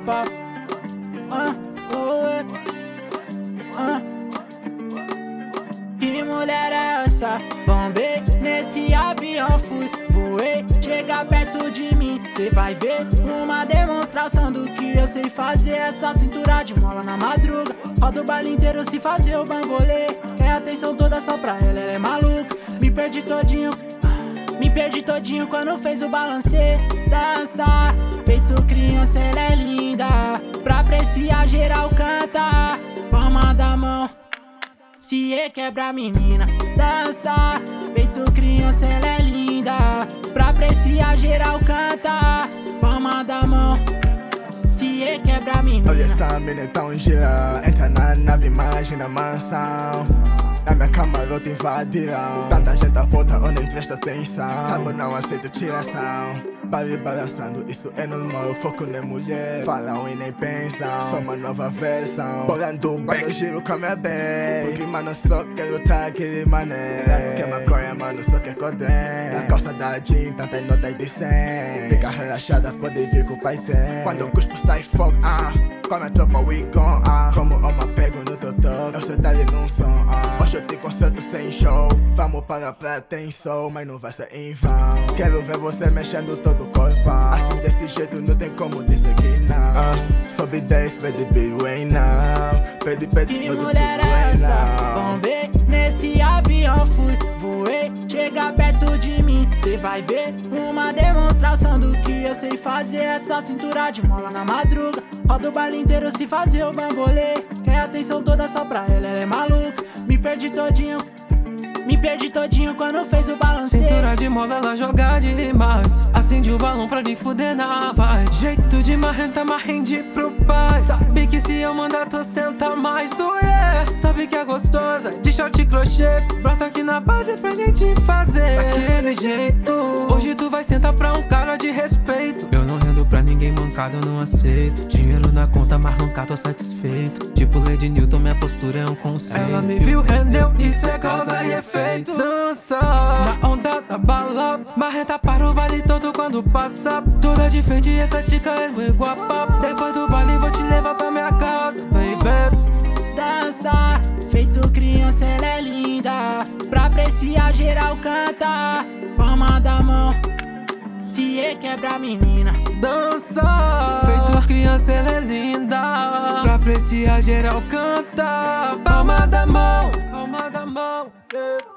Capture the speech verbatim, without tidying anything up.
pá. Ah, oh, ah. Que mulher é essa? Bombei nesse avião, fui, voei, chega perto de mim, cê vai ver uma demonstração do que eu sei fazer. Essa cintura de mola na madruga, roda o baile inteiro se fazer o bambolê. Quer atenção toda só pra ela, ela é maluca. Me perdi todinho, me perdi todinho quando fez o balancê. Dança, peito criança, ela é linda. Pra apreciar geral canta, palma da mão. Se é quebra menina, dança, peito criança, ela é linda. Pra apreciar geral canta, palma da mão. Se é quebra menina. Olha essa mina então gira, entra na nave, imagina a mansão. Na minha camarote invadiram, tanta gente à volta onde presta atenção. Sabe, não aceito tiração. Baile balançando, isso é normal, o foco na mulher. Falam e nem pensam, sou uma nova versão. Bolando baile, eu giro com a minha bem. Porque mano, só quero tá aquele mané. Ela não quer maconha, mano, só quer codem. Na calça da jean, tantas notas de cem. Fica relaxada, pode vir que o pai tem. Quando eu cuspo sai fogo, ah. Com a tropa we gone, ah. Como uma pego no teu toque, eu sei dali num som, ah. Hoje eu te concerto sem show. Vamos para a praia, tem sol, mas não vai ser em vão. Quero ver você mexendo todo o corpo, assim desse jeito não tem como dizer que não, ah. Sobe dez, pede B-Way now. Pede, pede, que todo mulher tipo é essa? now. Bombei nesse avião, fui, voei, chega perto de mim, cê vai ver uma demonstração do que eu sei fazer. Essa cintura de mola na madruga, roda o baile inteiro se fazer o bambolê. Quer atenção toda só pra ela, ela é maluca. Me perdi todinho, me perdi todinho quando fez o balancê. Cintura de moda, ela joga demais. Acende o balão pra me fuder na vai. Jeito de marrenta, mas rende pro pai. Sabe que se eu mandar tu senta mais, oh yeah. Sabe que é gostosa, de short e crochê. Brota aqui na base pra gente fazer daquele jeito. Hoje tu vai sentar pra um cara de respeito. Eu não rendo pra ninguém mancado, eu não aceito. Dinheiro na conta, mas nunca tô satisfeito. Tipo Lady Newton, minha postura é um conceito. Ela me viu, rendeu, isso é causa e efeito. Dança na onda da bala, marreta para o baile todo quando passa. Toda diferente, essa tica é muito guapa. Depois do baile vou te levar pra minha casa, baby. Dança, feito criança, ela é linda. Pra apreciar geral canta, palma da mão. Se é quebra menina, dança, feito criança, ela é linda. Pra apreciar geral canta, palma da mão, palma da mão, yeah.